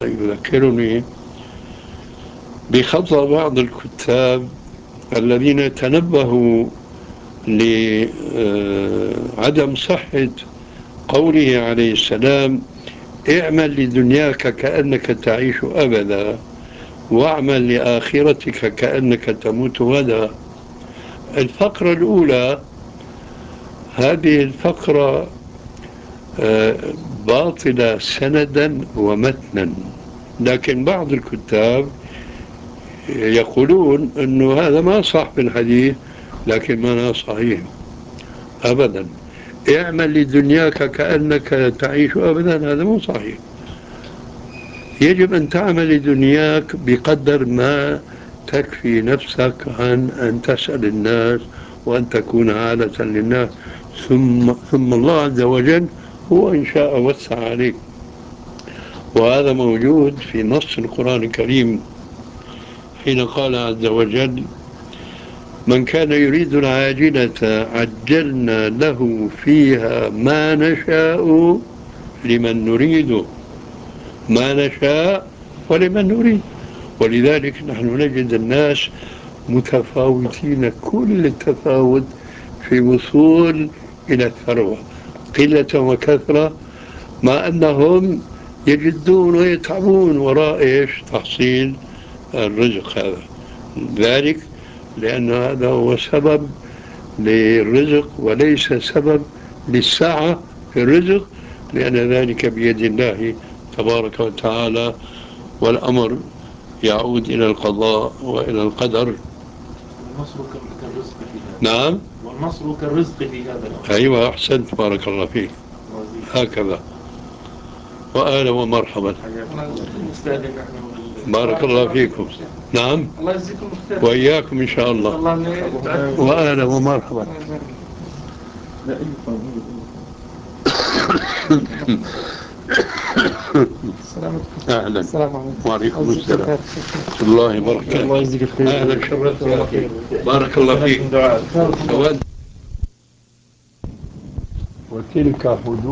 يذكرني بخطأ بعض الكتاب الذين تنبهوا لعدم صحة قوله عليه السلام: اعمل لدنياك كأنك تعيش أبدا، واعمل لآخرتك كأنك تموت غدا. الفقرة الأولى، هذه الفقرة آه، باطلة سندا ومتنا، لكن بعض الكتاب يقولون أنه هذا ما صح في الحديث، لكن ما صحيح أبدا. اعمل لدنياك كأنك تعيش أبدا، هذا مو صحيح. يجب أن تعمل لدنياك بقدر ما تكفي نفسك عن أن تسأل الناس وأن تكون عالة للناس، ثم الله عز وجل هو إن شاء وسع عليك. وهذا موجود في نص القرآن الكريم حين قال عز وجل: من كان يريد العاجلة عجلنا له فيها ما نشاء لمن نريد، ما نشاء ولمن نريد. ولذلك نحن نجد الناس متفاوتين كل التفاوت في وصول إلى الثروة، قلة وكثرة، مع أنهم يجدون ويتعبون وراء إيش؟ تحصيل الرزق هذا. ذلك لأن هذا هو سبب للرزق وليس سبب للسعة في الرزق، لأن ذلك بيد الله تبارك وتعالى، والأمر يعود إلى القضاء وإلى القدر. والنصر كالرزق في هذا. نعم، والنصر كالرزق في هذا الأمر. أيوة، أحسنت، بارك الله فيك. هكذا. وأهلا ومرحبا. بارك الله فيكم. نعم، الله يجزيكم خير. وإياكم إن شاء الله. وأهلا ومرحبا. أهلا. السلام عليكم. وعليكم السلام ورحمة الله وبركاته. الله يجزيك الخير. أهلا، شرفت يا أخي. بارك الله فيك. وتلك حدود